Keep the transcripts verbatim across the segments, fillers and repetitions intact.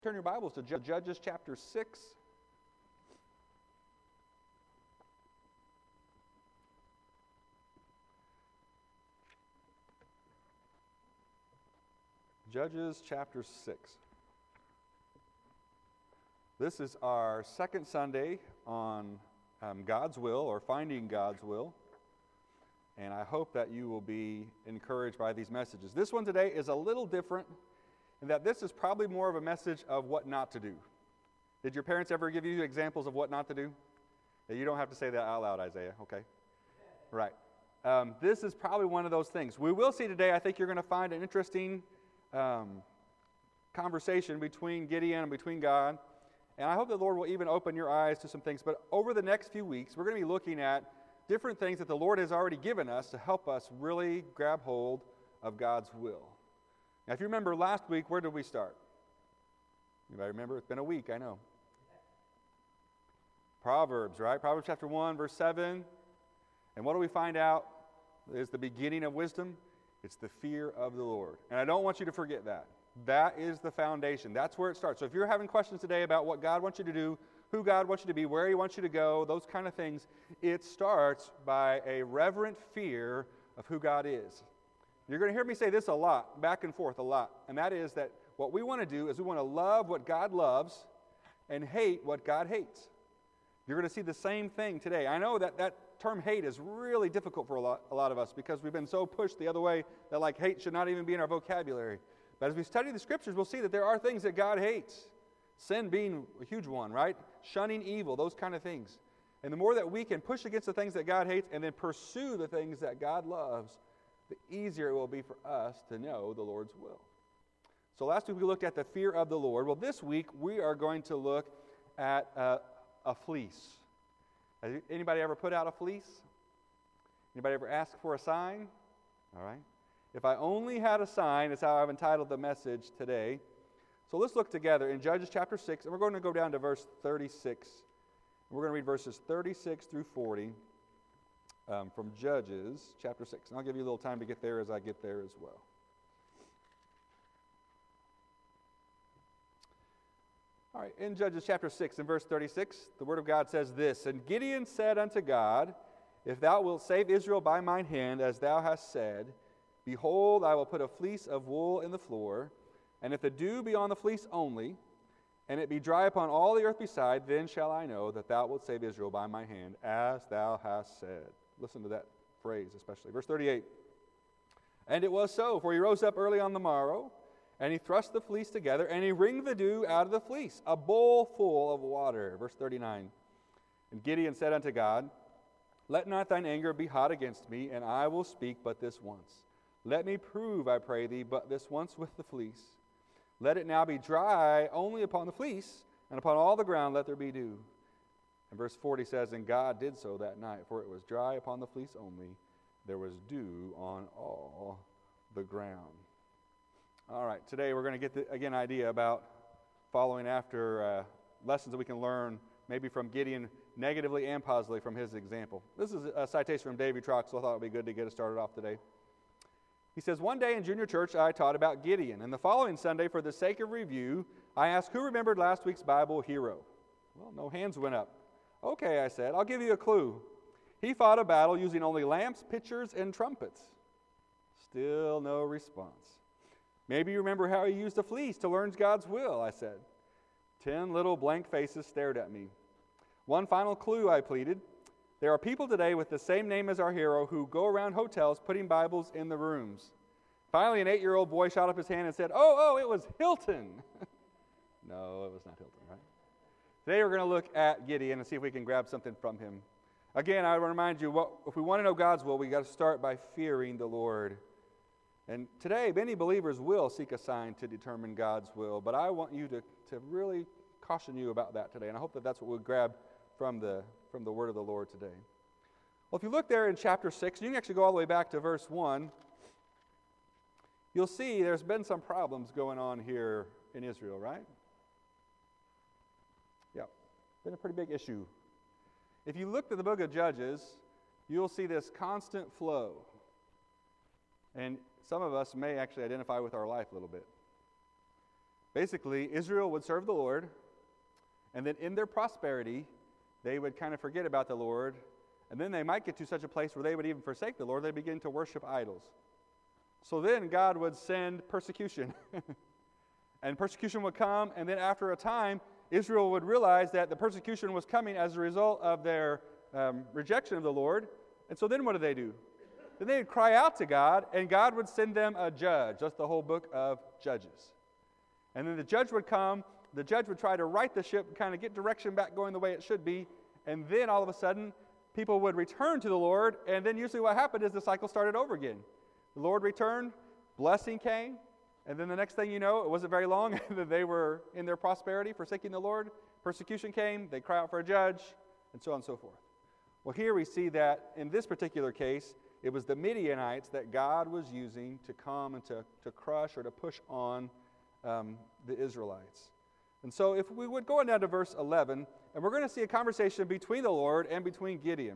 Turn your Bibles to Judges chapter six. Judges chapter six. This is our second Sunday on um, God's will, or finding God's will. And I hope that you will be encouraged by these messages. This one today is a little different in that this is probably more of a message of what not to do. Did your parents ever give you examples of what not to do? Yeah, you don't have to say that out loud, Isaiah, okay? Right. Um, this is probably one of those things. We will see today, I think you're going to find an interesting um, conversation between Gideon and between God. And I hope the Lord will even open your eyes to some things. But over the next few weeks, we're going to be looking at different things that the Lord has already given us to help us really grab hold of God's will. Now, if you remember last week, where did we start? Anybody remember? It's been a week, I know. Proverbs, right? Proverbs chapter one, verse seven. And what do we find out is the beginning of wisdom? It's the fear of the Lord. And I don't want you to forget that. That is the foundation. That's where it starts. So if you're having questions today about what God wants you to do, who God wants you to be, where He wants you to go, those kind of things, it starts by a reverent fear of who God is. You're going to hear me say this a lot, back and forth a lot, and that is that what we want to do is we want to love what God loves and hate what God hates. You're going to see the same thing today. I know that that term hate is really difficult for a lot, a lot of us because we've been so pushed the other way that like hate should not even be in our vocabulary. But as we study the Scriptures, we'll see that there are things that God hates. Sin being a huge one, right? Shunning evil, those kind of things. And the more that we can push against the things that God hates and then pursue the things that God loves, the easier it will be for us to know the Lord's will. So last week we looked at the fear of the Lord. Well, this week we are going to look at uh, a fleece. Has anybody ever put out a fleece? Anybody ever ask for a sign? All right. If I only had a sign is how I've entitled the message today. So let's look together in Judges chapter six, and we're going to go down to verse thirty-six. We're going to read verses thirty-six through forty um, from Judges chapter six. And I'll give you a little time to get there as I get there as well. All right, in Judges chapter six and verse thirty-six, the Word of God says this, "And Gideon said unto God, If thou wilt save Israel by mine hand, as thou hast said, behold, I will put a fleece of wool in the floor, and if the dew be on the fleece only, and it be dry upon all the earth beside, then shall I know that thou wilt save Israel by my hand, as thou hast said." Listen to that phrase especially. Verse thirty-eight. "And it was so, for he rose up early on the morrow, and he thrust the fleece together, and he wringed the dew out of the fleece, a bowl full of water." Verse thirty-nine. "And Gideon said unto God, Let not thine anger be hot against me, and I will speak but this once. Let me prove, I pray thee, but this once with the fleece. Let it now be dry only upon the fleece, and upon all the ground let there be dew." And verse forty says, "And God did so that night, for it was dry upon the fleece only. There was dew on all the ground." All right, today we're going to get, the, again, idea about following after uh, lessons that we can learn maybe from Gideon negatively and positively from his example. This is a citation from Davy Trox, so I thought it would be good to get us started off today. He says, "One day in junior church I taught about Gideon, and the following Sunday, for the sake of review, I asked who remembered last week's Bible hero. Well, no hands went up. Okay, I said, I'll give you a clue. He fought a battle using only lamps, pitchers, and trumpets. Still no response. Maybe you remember how he used a fleece to learn God's will, I said. Ten little blank faces stared at me. One final clue, I pleaded. There are people today with the same name as our hero who go around hotels putting Bibles in the rooms. Finally, an eight-year-old boy shot up his hand and said, oh, oh, it was Hilton. No, it was not Hilton, right? Today we're going to look at Gideon and see if we can grab something from him. Again, I remind you, what, if we want to know God's will, we got to start by fearing the Lord. And today, many believers will seek a sign to determine God's will, but I want you to, to really caution you about that today, and I hope that that's what we'll grab from the from the word of the Lord today. Well, if you look there in chapter six, you can actually go all the way back to verse one. You'll see there's been some problems going on here in Israel, right? Yeah, been a pretty big issue. If you look at the book of Judges, you'll see this constant flow. And some of us may actually identify with our life a little bit. Basically, Israel would serve the Lord, and then in their prosperity, they would kind of forget about the Lord, and then they might get to such a place where they would even forsake the Lord. They begin to worship idols. So then God would send persecution. And persecution would come, and then after a time, Israel would realize that the persecution was coming as a result of their um, rejection of the Lord. And so then what did they do? Then they would cry out to God, and God would send them a judge. That's the whole book of Judges. And then the judge would come. The judge would try to right the ship, kind of get direction back going the way it should be. And then all of a sudden, people would return to the Lord. And then usually what happened is the cycle started over again. The Lord returned, blessing came. And then the next thing you know, it wasn't very long that they were in their prosperity, forsaking the Lord. Persecution came, they cry out for a judge, and so on and so forth. Well, here we see that in this particular case, it was the Midianites that God was using to come and to, to crush or to push on um, the Israelites. And so if we would go on down to verse eleven, and we're going to see a conversation between the Lord and between Gideon.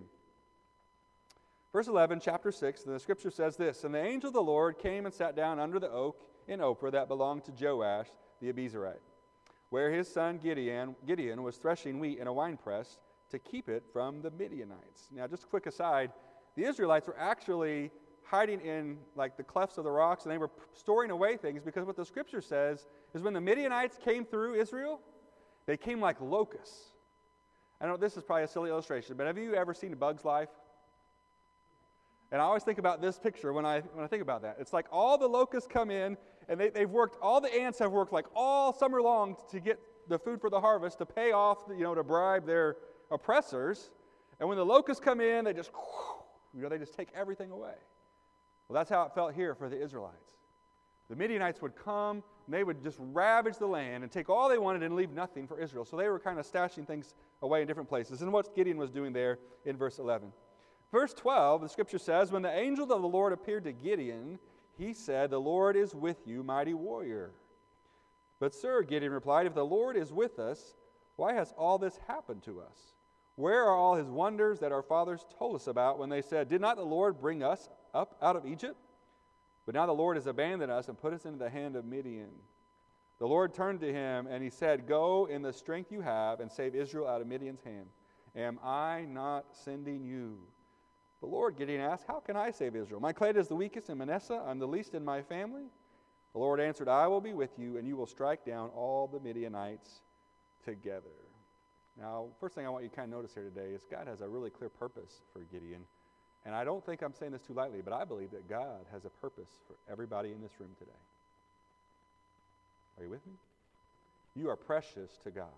Verse eleven, chapter six, and the scripture says this, "And the angel of the Lord came and sat down under the oak in Ophrah that belonged to Joash the Abiezrite, where his son Gideon, Gideon was threshing wheat in a winepress to keep it from the Midianites." Now, just a quick aside, the Israelites were actually hiding in like the clefts of the rocks, and they were storing away things, because what the scripture says is when the Midianites came through Israel, they came like locusts. I know this is probably a silly illustration, but have you ever seen A Bug's Life? And I always think about this picture when I when I think about that. It's like all the locusts come in, and they, they've worked, all the ants have worked like all summer long to get the food for the harvest, to pay off, you know, to bribe their oppressors. And when the locusts come in, they just, you know, they just take everything away. Well, that's how it felt here for the Israelites. The Midianites would come, and they would just ravage the land and take all they wanted and leave nothing for Israel. So they were kind of stashing things away in different places. And what Gideon was doing there in verse eleven. Verse twelve, the scripture says, "When the angel of the Lord appeared to Gideon, he said, 'The Lord is with you, mighty warrior.' But sir," Gideon replied, "if the Lord is with us, why has all this happened to us? Where are all his wonders that our fathers told us about when they said, 'Did not the Lord bring us up out of Egypt?' But now the Lord has abandoned us and put us into the hand of Midian." The Lord turned to him and he said, "Go in the strength you have and save Israel out of Midian's hand. Am I not sending you?" The Lord, Gideon asked, "How can I save Israel? My clan is the weakest in Manasseh. I'm the least in my family." The Lord answered, "I will be with you, and you will strike down all the Midianites together." Now, first thing I want you to kind of notice here today is God has a really clear purpose for Gideon. And I don't think I'm saying this too lightly, but I believe that God has a purpose for everybody in this room today. Are you with me? You are precious to God.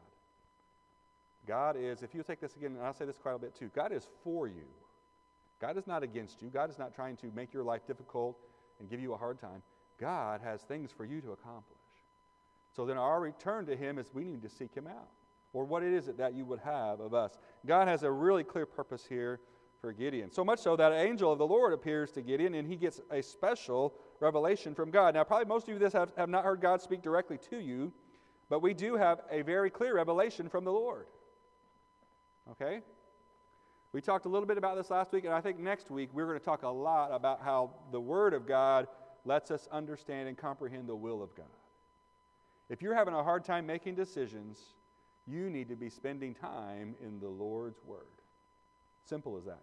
God is, if you take this again, and I'll say this quite a bit too, God is for you. God is not against you. God is not trying to make your life difficult and give you a hard time. God has things for you to accomplish. So then our return to him is we need to seek him out. Or what it is that you would have of us. God has a really clear purpose here for Gideon. So much so that an angel of the Lord appears to Gideon, and he gets a special revelation from God. Now, probably most of you this have, have not heard God speak directly to you, but we do have a very clear revelation from the Lord. Okay? We talked a little bit about this last week, and I think next week we're going to talk a lot about how the Word of God lets us understand and comprehend the will of God. If you're having a hard time making decisions, you need to be spending time in the Lord's Word. Simple as that.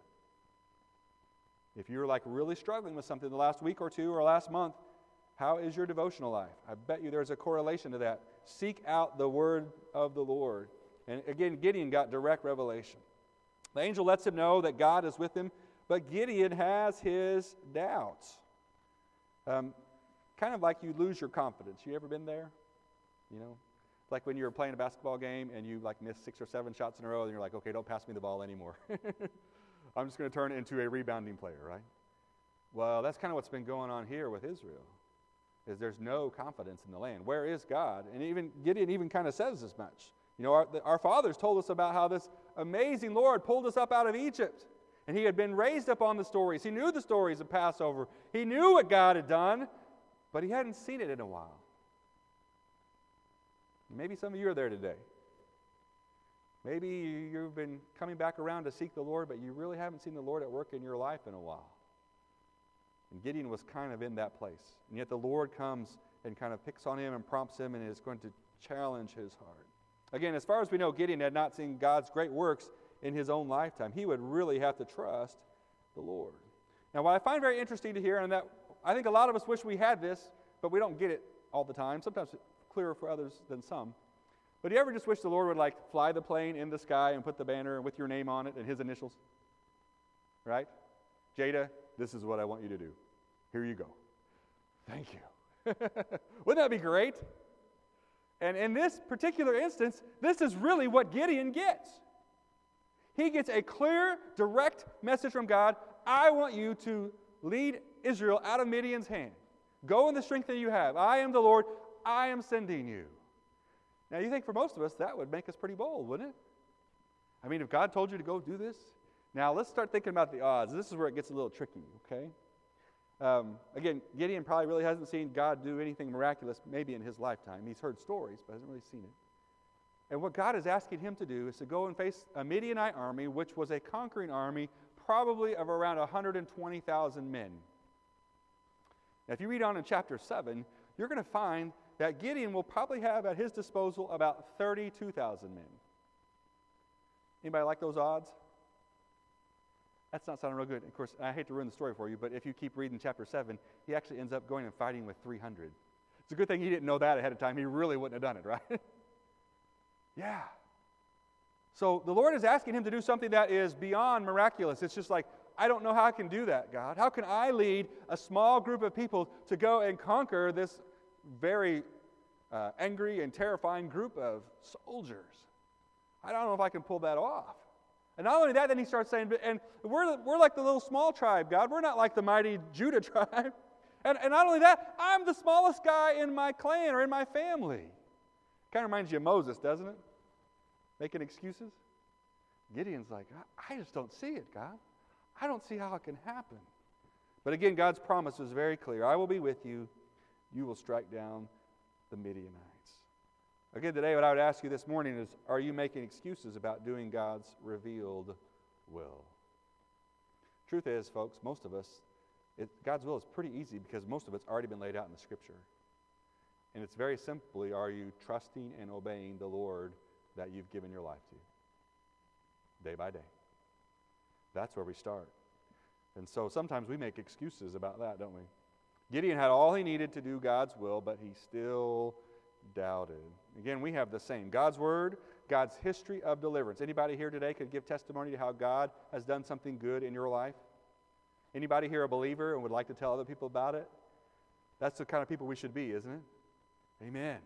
If you're like really struggling with something the last week or two or last month, how is your devotional life? I bet you there's a correlation to that. Seek out the Word of the Lord. And again, Gideon got direct revelation. The angel lets him know that God is with him, but Gideon has his doubts. Um, kind of like you lose your confidence. You ever been there? You know? It's like when you're playing a basketball game and you like miss six or seven shots in a row and you're like, okay, don't pass me the ball anymore. I'm just going to turn it into a rebounding player, right? Well, that's kind of what's been going on here with Israel, is there's no confidence in the land. Where is God? And even Gideon even kind of says as much. You know, our, our fathers told us about how this amazing Lord pulled us up out of Egypt. And he had been raised up on the stories. He knew the stories of Passover. He knew what God had done, but he hadn't seen it in a while. Maybe some of you are there today. Maybe you've been coming back around to seek the Lord, but you really haven't seen the Lord at work in your life in a while. And Gideon was kind of in that place. And yet the Lord comes and kind of picks on him and prompts him and is going to challenge his heart. Again, as far as we know, Gideon had not seen God's great works in his own lifetime. He would really have to trust the Lord. Now, what I find very interesting to hear, and that I think a lot of us wish we had this, but we don't get it all the time. Sometimes it's clearer for others than some. But do you ever just wish the Lord would like fly the plane in the sky and put the banner with your name on it and his initials? Right? Jada, this is what I want you to do. Here you go. Thank you. Wouldn't that be great? And in this particular instance, this is really what Gideon gets. He gets a clear, direct message from God. I want you to lead Israel out of Midian's hand. Go in the strength that you have. I am the Lord. I am sending you. Now, you think for most of us, that would make us pretty bold, wouldn't it? I mean, if God told you to go do this. Now, let's start thinking about the odds. This is where it gets a little tricky, okay? Um, again, Gideon probably really hasn't seen God do anything miraculous maybe in his lifetime. He's heard stories, but hasn't really seen it. And what God is asking him to do is to go and face a Midianite army, which was a conquering army, probably of around one hundred twenty thousand men. Now, if you read on in chapter seven, you're going to find that Gideon will probably have at his disposal about thirty-two thousand men. Anybody like those odds? That's not sounding real good. Of course, I hate to ruin the story for you, but if you keep reading chapter seven, he actually ends up going and fighting with three hundred. It's a good thing he didn't know that ahead of time. He really wouldn't have done it, right? Yeah. So the Lord is asking him to do something that is beyond miraculous. It's just like, I don't know how I can do that, God. How can I lead a small group of people to go and conquer this very uh, angry and terrifying group of soldiers? I don't know if I can pull that off. And not only that, then he starts saying, and we're, we're like the little small tribe, God. We're not like the mighty Judah tribe. And, and not only that, I'm the smallest guy in my clan or in my family. Kind of reminds you of Moses, doesn't it? Making excuses. Gideon's like, I, I just don't see it, God. I don't see how it can happen. But again, God's promise was very clear. I will be with you. You will strike down the Midianites. Again, today what I would ask you this morning is, are you making excuses about doing God's revealed will? Truth is, folks, most of us, it, God's will is pretty easy because most of it's already been laid out in the Scripture. And it's very simply, are you trusting and obeying the Lord that you've given your life to? Day by day. That's where we start. And so sometimes we make excuses about that, don't we? Gideon had all he needed to do God's will, but he still doubted. Again, we have the same. God's word, God's history of deliverance. Anybody here today could give testimony to how God has done something good in your life? Anybody here a believer and would like to tell other people about it? That's the kind of people we should be, isn't it? Amen.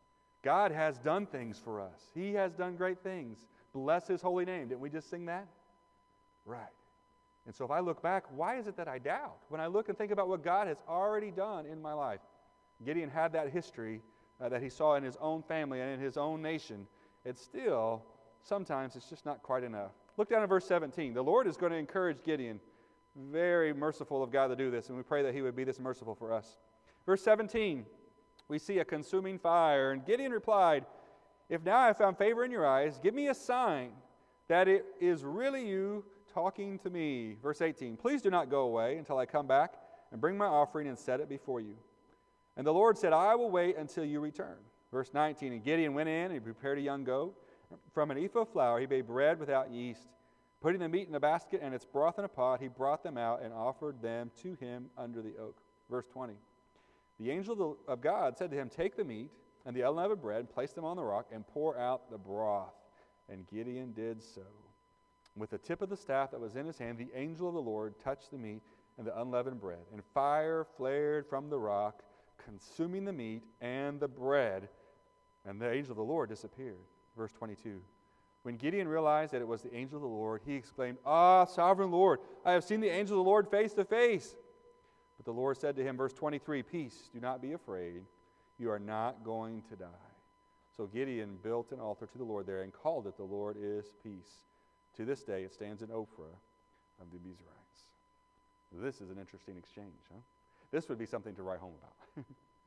God has done things for us. He has done great things. Bless His holy name. Didn't we just sing that? Right. And so if I look back, why is it that I doubt? When I look and think about what God has already done in my life. Gideon had that history uh, that he saw in his own family and in his own nation. It's still, sometimes it's just not quite enough. Look down at verse seventeen. The Lord is going to encourage Gideon. Very merciful of God to do this, and we pray that He would be this merciful for us. Verse seventeen, we see a consuming fire, and Gideon replied, "If now I have found favor in your eyes, give me a sign that it is really you talking to me." Verse eighteen, "Please do not go away until I come back and bring my offering and set it before you." And the Lord said, "I will wait until you return." Verse nineteen, "And Gideon went in and he prepared a young goat. From an ephah of flour he made bread without yeast. Putting the meat in a basket and its broth in a pot, he brought them out and offered them to him under the oak." Verse twenty, "The angel of, the, of God said to him, 'Take the meat and the unleavened bread, place them on the rock, and pour out the broth.' And Gideon did so. With the tip of the staff that was in his hand, the angel of the Lord touched the meat and the unleavened bread, and fire flared from the rock, consuming the meat and the bread, and the angel of the Lord disappeared." Verse twenty-two, "When Gideon realized that it was the angel of the Lord, he exclaimed, 'Ah, sovereign Lord, I have seen the angel of the Lord face to face.' But the Lord said to him," verse twenty-three, "Peace, do not be afraid. You are not going to die." So Gideon built an altar to the Lord there and called it, "The Lord is Peace." To this day it stands in Ophrah of the Abiezrites. This is an interesting exchange, huh? This would be something to write home about.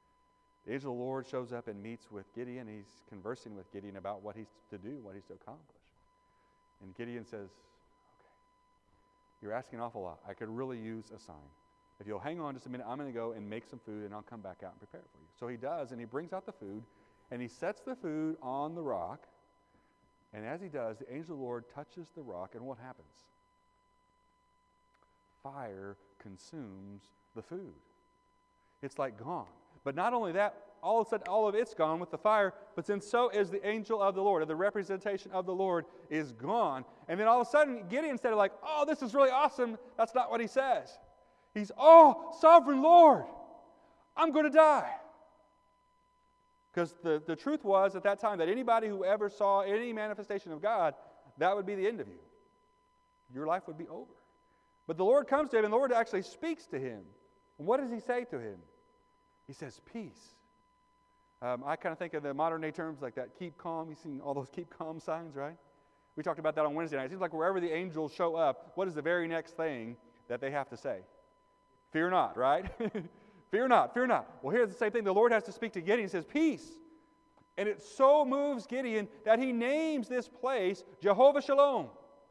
The angel of the Lord shows up and meets with Gideon. He's conversing with Gideon about what he's to do, what he's to accomplish. And Gideon says, "Okay, you're asking an awful lot. I could really use a sign. If you'll hang on just a minute, I'm going to go and make some food, and I'll come back out and prepare it for you. So he does, and he brings out the food, and he sets the food on the rock. And as he does, the angel of the Lord touches the rock, and what happens? Fire consumes the food. It's like gone. But not only that, all of a sudden, all of it's gone with the fire, but then so is the angel of the Lord, or the representation of the Lord is gone. And then all of a sudden, Gideon, instead of like, oh, this is really awesome, that's not what he says. He's, oh, sovereign Lord, I'm going to die. Because the, the truth was at that time that anybody who ever saw any manifestation of God, that would be the end of you. Your life would be over. But the Lord comes to him, and the Lord actually speaks to him. And what does he say to him? He says, peace. Um, I kind of think of the modern day terms like that, keep calm. You've seen all those keep calm signs, right? We talked about that on Wednesday night. It seems like wherever the angels show up, what is the very next thing that they have to say? Fear not, right? Fear not, fear not. Well, here's the same thing. The Lord has to speak to Gideon. He says, peace. And it so moves Gideon that he names this place Jehovah Shalom,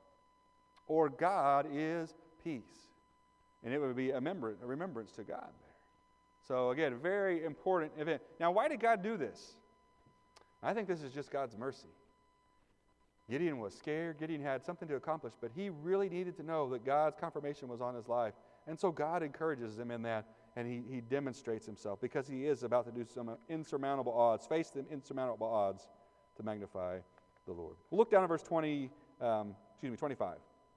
or God is peace. And it would be a remembrance to God there. So again, very important event. Now, why did God do this? I think this is just God's mercy. Gideon was scared. Gideon had something to accomplish, but he really needed to know that God's confirmation was on his life. And so God encourages him in that, and he, he demonstrates himself because he is about to do some insurmountable odds, face the insurmountable odds to magnify the Lord. We'll look down at verse twenty, um, excuse me, twenty-five.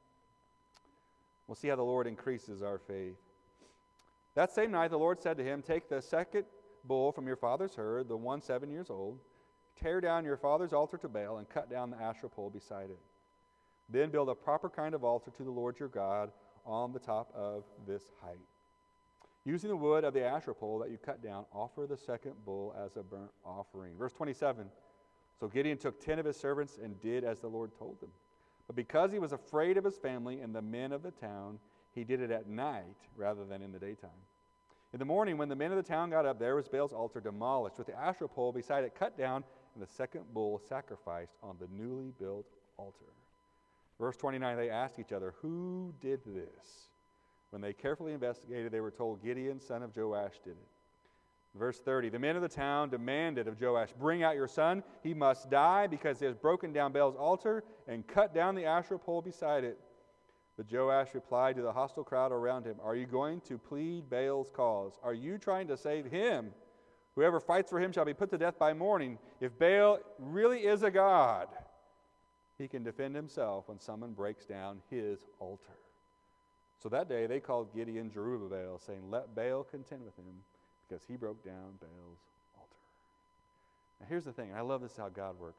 We'll see how the Lord increases our faith. That same night the Lord said to him, take the second bull from your father's herd, the one seven years old, tear down your father's altar to Baal, and cut down the Asherah pole beside it. Then build a proper kind of altar to the Lord your God on the top of this height. Using the wood of the Asherah pole that you cut down, offer the second bull as a burnt offering. Verse twenty-seven, so Gideon took ten of his servants and did as the Lord told him. But because he was afraid of his family and the men of the town, he did it at night rather than in the daytime. In the morning, when the men of the town got up, there was Baal's altar demolished, with the Asherah pole beside it cut down, and the second bull sacrificed on the newly built altar. Verse twenty-nine, they asked each other, who did this? When they carefully investigated, they were told, Gideon, son of Joash, did it. Verse thirty, the men of the town demanded of Joash, bring out your son. He must die because he has broken down Baal's altar and cut down the Asherah pole beside it. But Joash replied to the hostile crowd around him, are you going to plead Baal's cause? Are you trying to save him? Whoever fights for him shall be put to death by morning. If Baal really is a god, he can defend himself when someone breaks down his altar. So that day they called Gideon Jerubbaal, saying, let Baal contend with him, because he broke down Baal's altar. Now here's the thing. I love this how God works.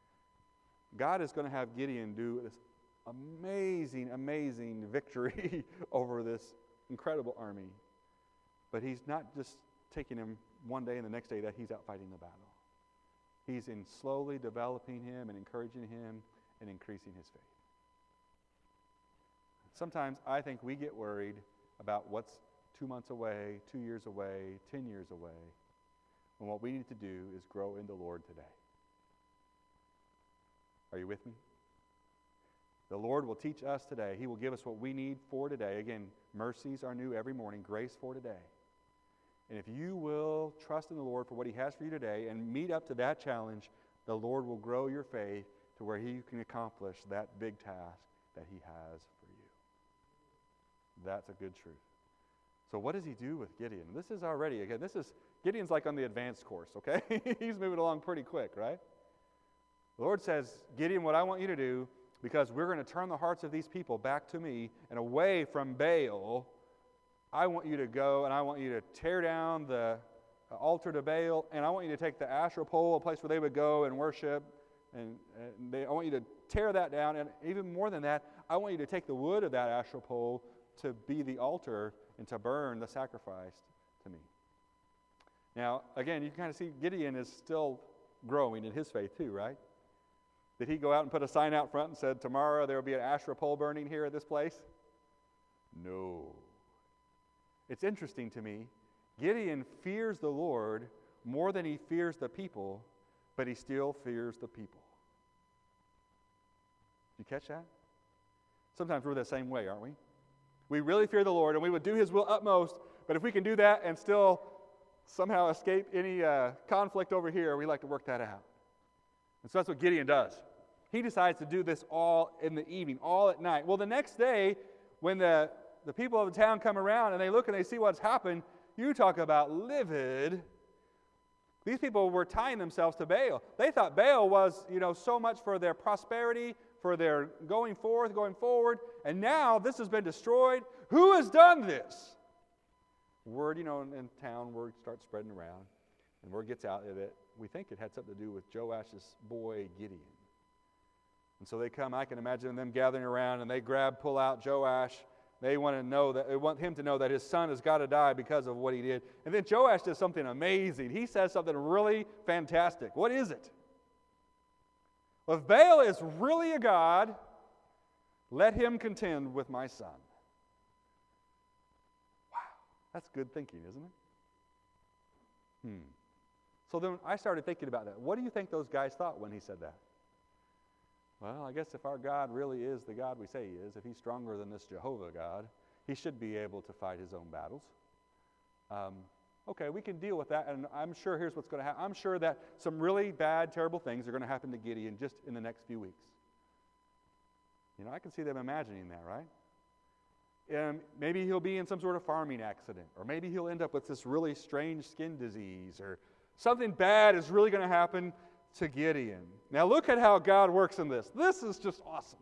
God is going to have Gideon do this amazing, amazing victory over this incredible army. But he's not just taking him one day and the next day that he's out fighting the battle. He's in slowly developing him and encouraging him and increasing his faith. Sometimes I think we get worried about what's two months away, two years away, ten years away, when what we need to do is grow in the Lord today. Are you with me? The Lord will teach us today. He will give us what we need for today. Again, mercies are new every morning, grace for today. And if you will trust in the Lord for what He has for you today and meet up to that challenge, the Lord will grow your faith to where He can accomplish that big task that He has for you. That's a good truth. So what does He do with Gideon? This is already, again, this is, Gideon's like on the advanced course, okay? He's moving along pretty quick, right? The Lord says, Gideon, what I want you to do, because we're going to turn the hearts of these people back to me and away from Baal, I want you to go and I want you to tear down the altar to Baal, and I want you to take the Asherah pole, a place where they would go and worship, and, and they, I want you to tear that down, and even more than that, I want you to take the wood of that Asherah pole to be the altar and to burn the sacrifice to me. Now, again, you can kind of see Gideon is still growing in his faith too, right? Did he go out and put a sign out front and said, tomorrow there will be an Asherah pole burning here at this place? No. It's interesting to me. Gideon fears the Lord more than he fears the people, but he still fears the people. Did you catch that? Sometimes we're the same way, aren't we? We really fear the Lord, and we would do his will utmost, but if we can do that and still somehow escape any uh, conflict over here, we like to work that out. And so that's what Gideon does. He decides to do this all in the evening, all at night. Well, the next day, when the, the people of the town come around and they look and they see what's happened, you talk about livid. These people were tying themselves to Baal. They thought Baal was, you know, so much for their prosperity, for their going forth, going forward, and now this has been destroyed. Who has done this? Word, you know, in, in town, word starts spreading around, and word gets out that we think it had something to do with Joash's boy Gideon. And so they come, I can imagine them gathering around, and they grab, pull out Joash. They want to know that, they want him to know that his son has got to die because of what he did. And then Joash does something amazing. He says something really fantastic. What is it? Well, if Baal is really a god, let him contend with my son. Wow, that's good thinking, isn't it? Hmm. So then I started thinking about that. What do you think those guys thought when he said that? Well, I guess if our God really is the God we say he is, if he's stronger than this Jehovah God, he should be able to fight his own battles. Um, okay, we can deal with that, and I'm sure here's what's going to happen. I'm sure that some really bad, terrible things are going to happen to Gideon just in the next few weeks. You know, I can see them imagining that, right? And maybe he'll be in some sort of farming accident, or maybe he'll end up with this really strange skin disease, or something bad is really going to happen to Gideon. Now look at how God works in this. This is just awesome.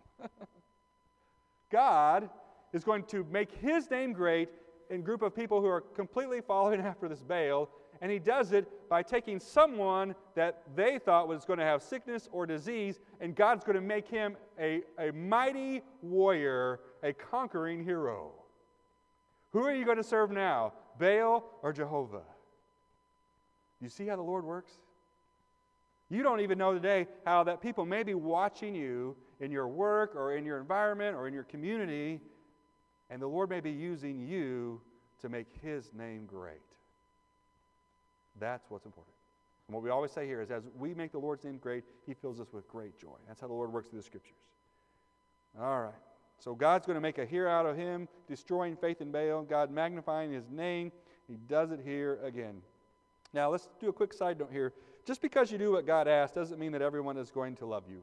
God is going to make his name great in a group of people who are completely following after this Baal, and he does it by taking someone that they thought was going to have sickness or disease, and God's going to make him a, a mighty warrior, a conquering hero. Who are you going to serve now, Baal or Jehovah? You see how the Lord works? You don't even know today how that people may be watching you in your work or in your environment or in your community, and the Lord may be using you to make his name great. That's what's important. And what we always say here is as we make the Lord's name great, he fills us with great joy. That's how the Lord works through the Scriptures. All right. So God's going to make a hero out of him, destroying faith in Baal, God magnifying his name. He does it here again. Now, let's do a quick side note here. Just because you do what God asks doesn't mean that everyone is going to love you.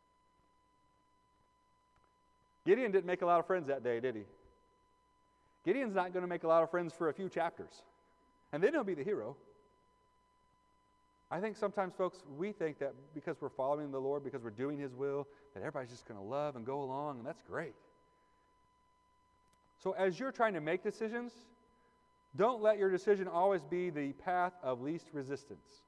Gideon didn't make a lot of friends that day, did he? Gideon's not going to make a lot of friends for a few chapters. And then he'll be the hero. I think sometimes, folks, we think that because we're following the Lord, because we're doing his will, that everybody's just going to love and go along, and that's great. So as you're trying to make decisions, don't let your decision always be the path of least resistance.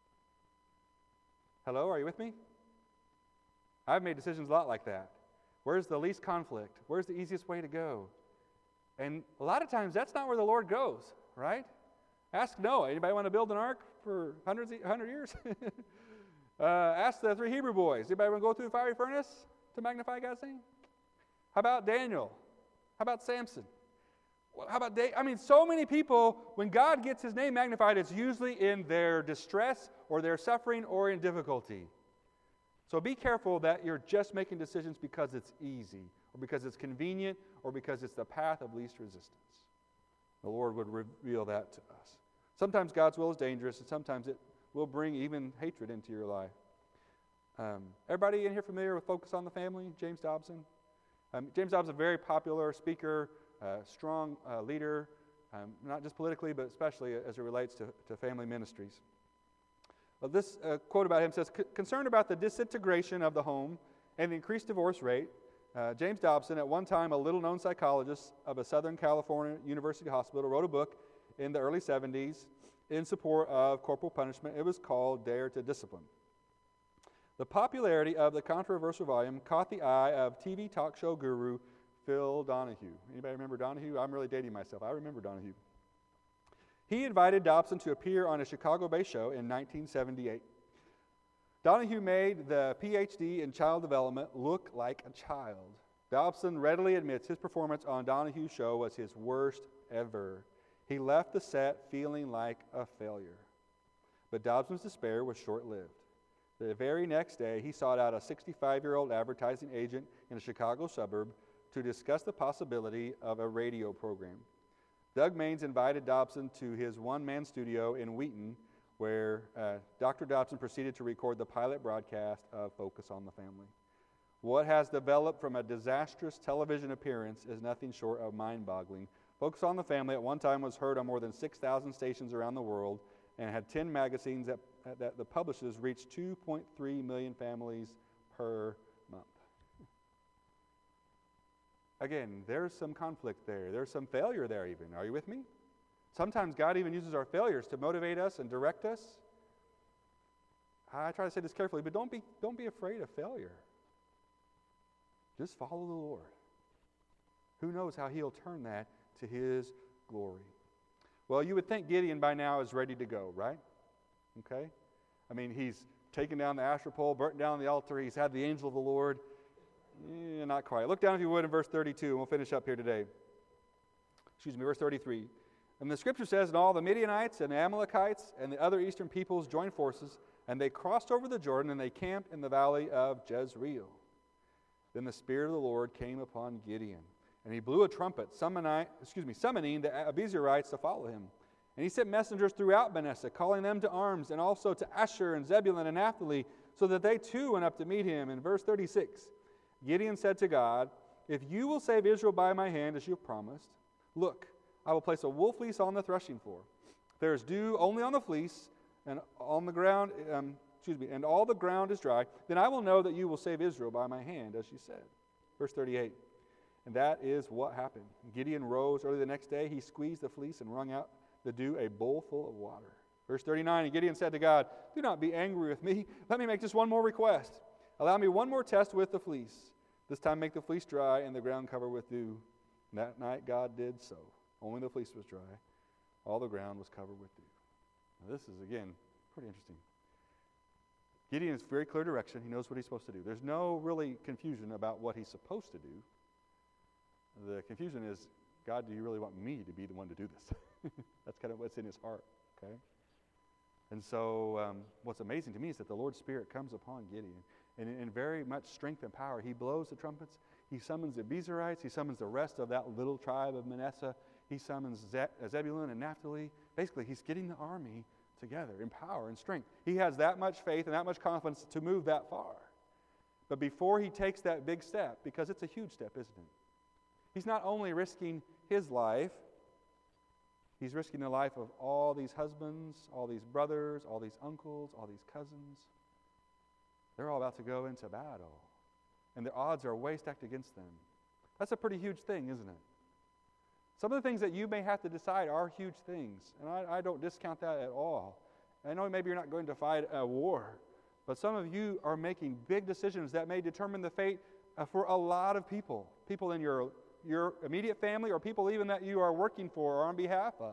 Hello, are you with me? I've made decisions a lot like that. Where's the least conflict? Where's the easiest way to go? And a lot of times that's not where the Lord goes, right? Ask Noah. Anybody want to build an ark for hundreds, hundred years? uh, ask the three Hebrew boys. Anybody want to go through the fiery furnace to magnify God's name? How about Daniel? How about Samson? How about David? I mean, so many people, when God gets his name magnified, it's usually in their distress or their suffering or in difficulty. So be careful that you're just making decisions because it's easy or because it's convenient or because it's the path of least resistance. The Lord would reveal that to us. Sometimes God's will is dangerous, and sometimes it will bring even hatred into your life. Um, everybody in here familiar with Focus on the Family? James Dobson? Um, James Dobson is a very popular speaker, uh, strong uh, leader, um, not just politically, but especially as it relates to, to family ministries. Well, this uh, quote about him says, concerned about the disintegration of the home and the increased divorce rate, uh, James Dobson, at one time a little-known psychologist of a Southern California University hospital, wrote a book in the early seventies in support of corporal punishment. It was called Dare to Discipline. The popularity of the controversial volume caught the eye of T V talk show guru Phil Donahue. Anybody remember Donahue? I'm really dating myself. I remember Donahue. He invited Dobson to appear on a Chicago-based show in nineteen seventy-eight. Donahue made the P H D in child development look like a child. Dobson readily admits his performance on Donahue's show was his worst ever. He left the set feeling like a failure. But Dobson's despair was short-lived. The very next day, he sought out a sixty-five-year-old advertising agent in a Chicago suburb to discuss the possibility of a radio program. Doug Maines invited Dobson to his one-man studio in Wheaton, where uh, Doctor Dobson proceeded to record the pilot broadcast of Focus on the Family. What has developed from a disastrous television appearance is nothing short of mind-boggling. Focus on the Family at one time was heard on more than six thousand stations around the world and had ten magazines that, that the publishers reached two point three million families per month. Again, there's some conflict there. There's some failure there even. Are you with me? Sometimes God even uses our failures to motivate us and direct us. I try to say this carefully, but don't be, don't be afraid of failure. Just follow the Lord. Who knows how He'll turn that to His glory. Well, you would think Gideon by now is ready to go, right? Okay? I mean, he's taken down the Asherah pole, burnt down the altar, he's had the angel of the Lord. Eh, not quite. Look down, if you would, in verse thirty-two, and we'll finish up here today. Excuse me, verse thirty-three. And the scripture says, and all the Midianites and the Amalekites and the other eastern peoples joined forces, and they crossed over the Jordan, and they camped in the valley of Jezreel. Then the Spirit of the Lord came upon Gideon, and he blew a trumpet, summoning, excuse me, summoning the Abiezrites to follow him. And he sent messengers throughout Manasseh, calling them to arms, and also to Asher and Zebulun and Naphtali, so that they too went up to meet him. In verse thirty-six, Gideon said to God, if you will save Israel by my hand, as you have promised, look, I will place a wool fleece on the threshing floor. There is dew only on the fleece, and on the ground, um, excuse me, and all the ground is dry. Then I will know that you will save Israel by my hand, as you said. Verse thirty-eight. And that is what happened. Gideon rose early the next day. He squeezed the fleece and wrung out the dew, a bowl full of water. Verse thirty-nine, and Gideon said to God, do not be angry with me. Let me make just one more request. Allow me one more test with the fleece. This time make the fleece dry and the ground covered with dew. And that night God did so. Only the fleece was dry. All the ground was covered with dew. Now this is, again, pretty interesting. Gideon has very clear direction. He knows what he's supposed to do. There's no really confusion about what he's supposed to do. The confusion is, God, do you really want me to be the one to do this? That's kind of what's in his heart, okay? And so um, what's amazing to me is that the Lord's Spirit comes upon Gideon. And in, in very much strength and power, he blows the trumpets. He summons the Abiezrites. He summons the rest of that little tribe of Manasseh. He summons Ze- Zebulun and Naphtali. Basically, he's getting the army together in power and strength. He has that much faith and that much confidence to move that far. But before he takes that big step, because it's a huge step, isn't it? He's not only risking his life, he's risking the life of all these husbands, all these brothers, all these uncles, all these cousins. They're all about to go into battle. And the odds are way stacked against them. That's a pretty huge thing, isn't it? Some of the things that you may have to decide are huge things. And I, I don't discount that at all. I know maybe you're not going to fight a war, but some of you are making big decisions that may determine the fate uh, for a lot of people. People in your, your immediate family, or people even that you are working for or on behalf of.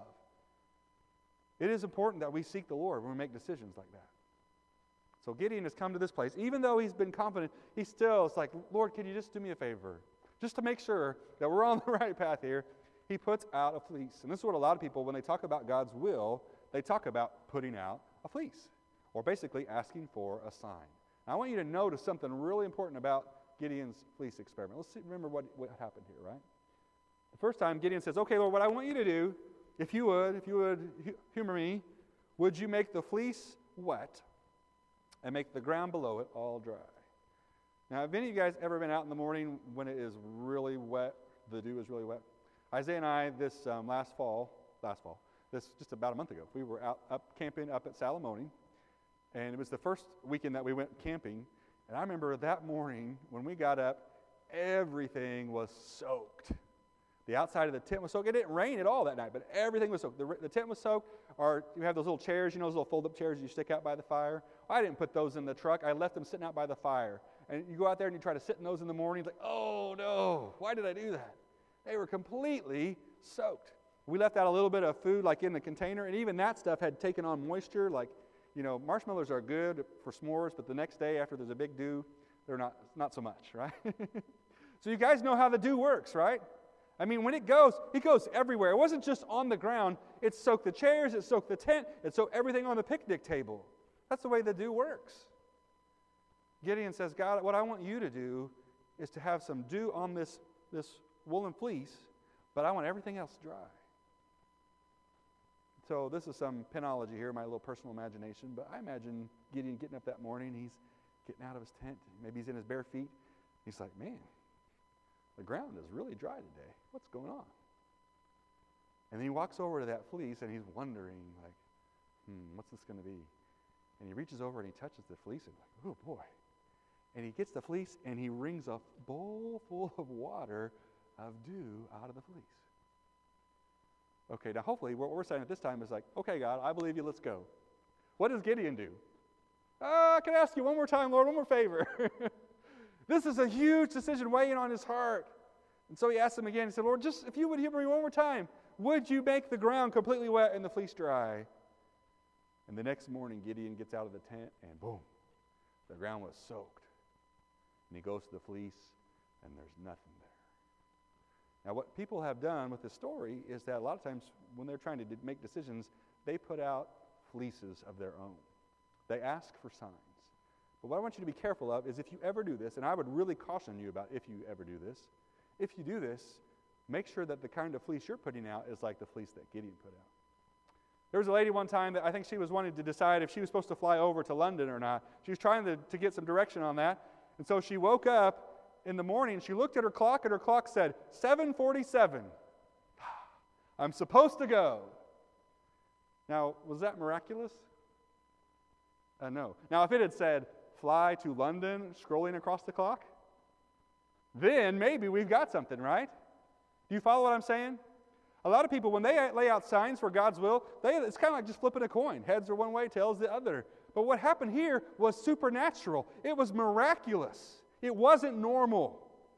It is important that we seek the Lord when we make decisions like that. So Gideon has come to this place. Even though he's been confident, he still is like, Lord, can you just do me a favor? Just to make sure that we're on the right path here, he puts out a fleece. And this is what a lot of people, when they talk about God's will, they talk about putting out a fleece, or basically asking for a sign. Now, I want you to notice something really important about Gideon's fleece experiment. Let's see, remember what, what happened here, right? The first time, Gideon says, okay, Lord, what I want you to do, if you would, if you would humor me, would you make the fleece wet and make the ground below it all dry? Now, have any of you guys ever been out in the morning when it is really wet, the dew is really wet? Isaiah and I, this um, last fall, last fall, this just about a month ago, we were out up camping up at Salamone, and it was the first weekend that we went camping, and I remember that morning when we got up, everything was soaked. The outside of the tent was soaked. It didn't rain at all that night, but everything was soaked. The, the tent was soaked, or you have those little chairs, you know, those little fold-up chairs you stick out by the fire. I didn't put those in the truck. I left them sitting out by the fire. And you go out there and you try to sit in those in the morning. It's like, oh, no, why did I do that? They were completely soaked. We left out a little bit of food, like in the container, and even that stuff had taken on moisture. Like, you know, marshmallows are good for s'mores, but the next day after there's a big dew, they're not, not so much, right? So you guys know how the dew works, right? I mean, when it goes, it goes everywhere. It wasn't just on the ground. It soaked the chairs, it soaked the tent, it soaked everything on the picnic table. That's the way the dew works. Gideon says, God, what I want you to do is to have some dew on this, this woolen fleece, but I want everything else dry. So this is some penology here, my little personal imagination, but I imagine Gideon getting up that morning, he's getting out of his tent, maybe he's in his bare feet. He's like, man, the ground is really dry today. What's going on? And then he walks over to that fleece and he's wondering, like, hmm, what's this going to be? And he reaches over and he touches the fleece and like, oh boy. And he gets the fleece and he wrings a bowl full of water of dew out of the fleece. Okay, now hopefully what we're saying at this time is like, okay, God, I believe you, let's go. What does Gideon do? Uh, I can ask you one more time, Lord, one more favor. This is a huge decision weighing on his heart. And so he asked him again, he said, Lord, just if you would hear me one more time, would you make the ground completely wet and the fleece dry? And the next morning, Gideon gets out of the tent, and boom, the ground was soaked. And he goes to the fleece, and there's nothing there. Now, what people have done with this story is that a lot of times when they're trying to de- make decisions, they put out fleeces of their own. They ask for signs. But what I want you to be careful of is if you ever do this, and I would really caution you about if you ever do this, if you do this, make sure that the kind of fleece you're putting out is like the fleece that Gideon put out. There was a lady one time that I think she was wanting to decide if she was supposed to fly over to London or not. She was trying to, to get some direction on that. And so she woke up in the morning, she looked at her clock, and her clock said, seven forty-seven. I'm supposed to go. Now, was that miraculous? Uh, no. Now, if it had said, fly to London, scrolling across the clock, then maybe we've got something, right? Do you follow what I'm saying? A lot of people, when they lay out signs for God's will, they, it's kind of like just flipping a coin. Heads are one way, tails the other. But what happened here was supernatural. It was miraculous. It wasn't normal.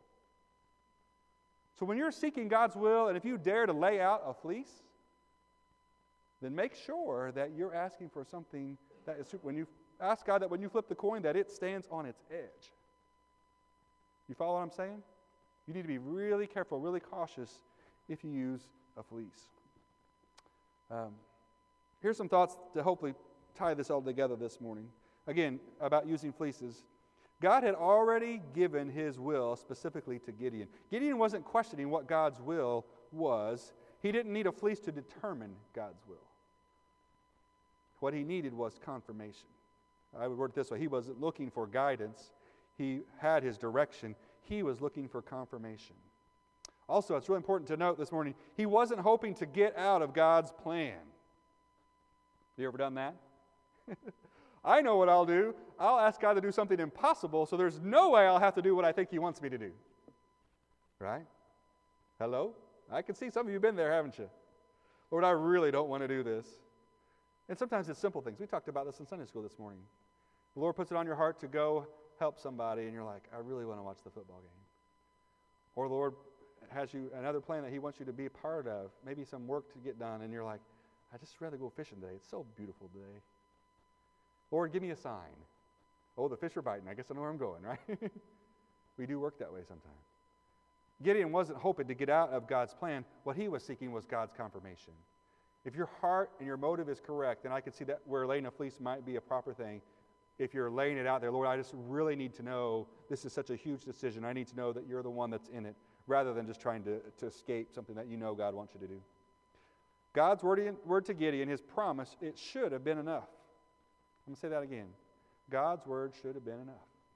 So when you're seeking God's will, and if you dare to lay out a fleece, then make sure that you're asking for something that is super. When you ask God that when you flip the coin, that it stands on its edge. You follow what I'm saying? You need to be really careful, really cautious if you use a fleece. Um, here's some thoughts to hopefully tie this all together this morning. Again, about using fleeces. God had already given his will specifically to Gideon. Gideon wasn't questioning what God's will was. He didn't need a fleece to determine God's will. What he needed was confirmation. I would word it this way. He wasn't looking for guidance. He had his direction. He was looking for confirmation. Also, it's really important to note this morning, he wasn't hoping to get out of God's plan. You ever done that? I know what I'll do. I'll ask God to do something impossible, so there's no way I'll have to do what I think he wants me to do. Right? Hello? I can see some of you have been there, haven't you? Lord, I really don't want to do this. And sometimes it's simple things. We talked about this in Sunday school this morning. The Lord puts it on your heart to go help somebody, and you're like, I really want to watch the football game. Or the Lord has you another plan that he wants you to be a part of, maybe some work to get done, and you're like, I'd just rather go fishing today. It's so beautiful today. Lord, give me a sign. Oh, the fish are biting. I guess I know where I'm going, right? We do work that way sometimes. Gideon wasn't hoping to get out of God's plan. What he was seeking was God's confirmation. If your heart and your motive is correct, then I can see that where laying a fleece might be a proper thing. If you're laying it out there, Lord, I just really need to know this is such a huge decision. I need to know that you're the one that's in it, rather than just trying to, to escape something that you know God wants you to do. God's word, in, word to Gideon, his promise, it should have been enough. I'm going to say that again. God's word should have been enough.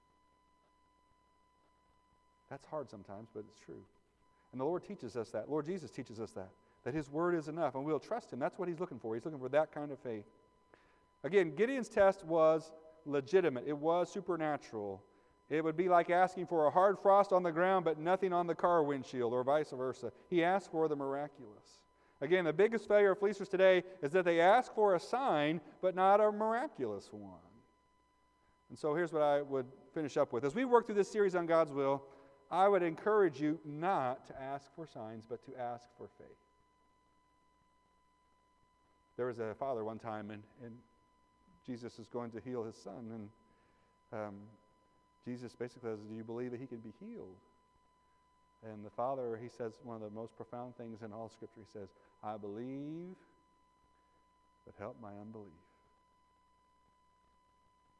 That's hard sometimes, but it's true. And the Lord teaches us that. Lord Jesus teaches us that, that his word is enough, and we'll trust him. That's what he's looking for. He's looking for that kind of faith. Again, Gideon's test was legitimate. It was supernatural. It would be like asking for a hard frost on the ground, but nothing on the car windshield, or vice versa. He asked for the miraculous. Again, the biggest failure of fleecers today is that they ask for a sign, but not a miraculous one. And so here's what I would finish up with. As we work through this series on God's will, I would encourage you not to ask for signs, but to ask for faith. There was a father one time, and, and Jesus is going to heal his son, and um, Jesus basically says, do you believe that he can be healed? And the father, he says one of the most profound things in all Scripture. He says, I believe, but help my unbelief.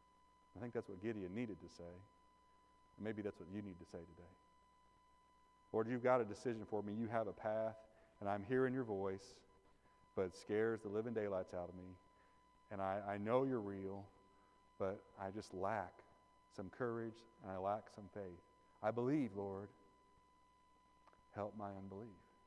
I think that's what Gideon needed to say. And maybe that's what you need to say today. Lord, you've got a decision for me. You have a path, and I'm hearing your voice, but it scares the living daylights out of me. And I, I know you're real, but I just lack some courage, and I lack some faith. I believe, Lord. Help my unbelief.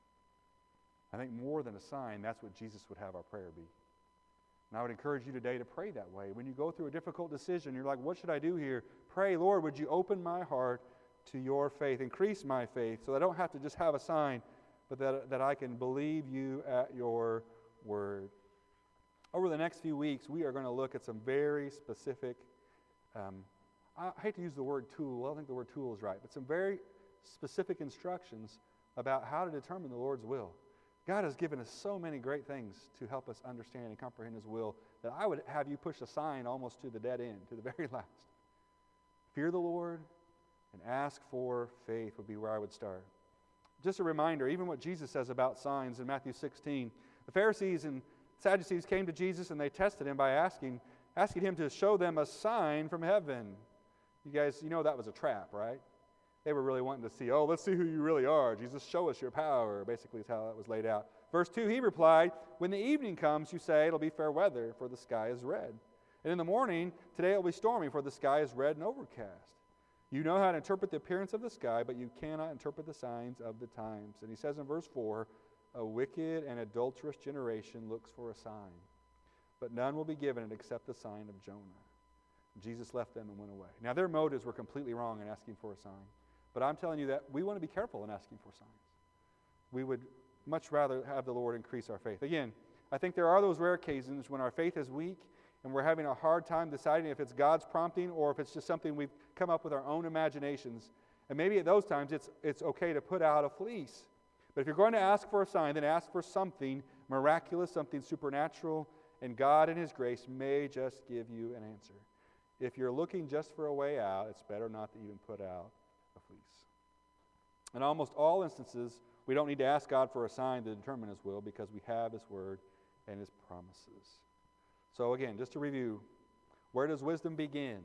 I think more than a sign, that's what Jesus would have our prayer be. And I would encourage you today to pray that way. When you go through a difficult decision, you're like, what should I do here? Pray, Lord, would you open my heart to your faith? Increase my faith so that I don't have to just have a sign, but that, that I can believe you at your word. Over the next few weeks, we are going to look at some very specific, um, I hate to use the word tool. I don't think the word tool is right, but some very specific instructions about how to determine the Lord's will. God has given us so many great things to help us understand and comprehend His will that I would have you push a sign almost to the dead end, to the very last. Fear the Lord and ask for faith would be where I would start. Just a reminder, even what Jesus says about signs in Matthew sixteen. The Pharisees and Sadducees came to Jesus and they tested Him by asking, asking Him to show them a sign from heaven. You guys, you know that was a trap, right? They were really wanting to see, oh, let's see who you really are. Jesus, show us your power, basically is how that was laid out. Verse two, He replied, when the evening comes, you say it'll be fair weather, for the sky is red. And in the morning, today it will be stormy, for the sky is red and overcast. You know how to interpret the appearance of the sky, but you cannot interpret the signs of the times. And He says in verse four, a wicked and adulterous generation looks for a sign, but none will be given it except the sign of Jonah. Jesus left them and went away. Now their motives were completely wrong in asking for a sign. But I'm telling you that we want to be careful in asking for signs. We would much rather have the Lord increase our faith. Again, I think there are those rare occasions when our faith is weak and we're having a hard time deciding if it's God's prompting or if it's just something we've come up with our own imaginations. And maybe at those times it's, it's okay to put out a fleece. But if you're going to ask for a sign, then ask for something miraculous, something supernatural, and God in His grace may just give you an answer. If you're looking just for a way out, it's better not to even put out a fleece. In almost all instances, we don't need to ask God for a sign to determine His will because we have His word and His promises. So again, just to review, where does wisdom begin?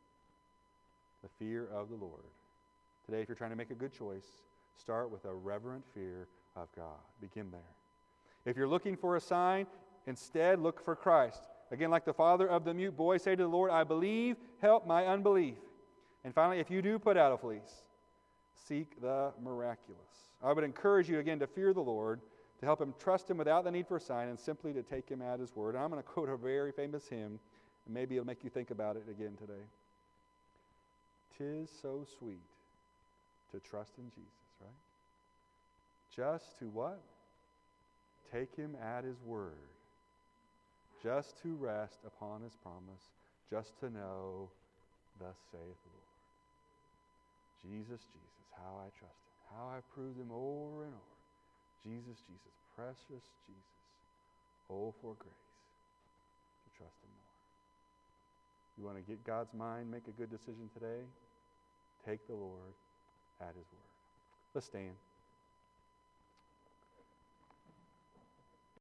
The fear of the Lord. Today, if you're trying to make a good choice, start with a reverent fear of God. Begin there. If you're looking for a sign, instead look for Christ. Again, like the father of the mute boy, say to the Lord, I believe, help my unbelief. And finally, if you do put out a fleece, seek the miraculous. I would encourage you again to fear the Lord, to help Him trust Him without the need for a sign, and simply to take Him at His word. And I'm going to quote a very famous hymn, and maybe it'll make you think about it again today. 'Tis so sweet to trust in Jesus, right? Just to what? Take Him at His word. Just to rest upon His promise. Just to know, thus saith the Lord. Jesus, Jesus, how I trust Him. How I've proved Him over and over. Jesus, Jesus, precious Jesus. Oh, for grace to trust Him more. You want to get God's mind, make a good decision today? Take the Lord at His word. Let's stand.